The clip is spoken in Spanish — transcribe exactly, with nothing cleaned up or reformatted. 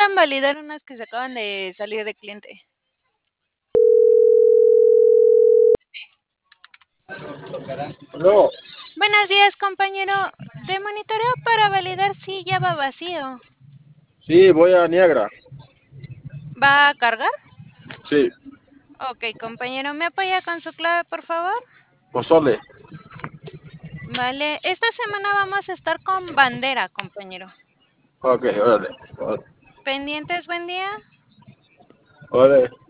Intentan validar unas que se acaban de salir de cliente. No, Buenos días, compañero. De monitoreo para validar si ya va vacío. sí, voy a Niagara. ¿Va a cargar? Sí, Ok, compañero, ¿me apoya con su clave, por favor? pozole. Vale, esta semana vamos a estar con bandera, compañero. Ok, órale. Órale. ¿Pendientes, buen día? órale.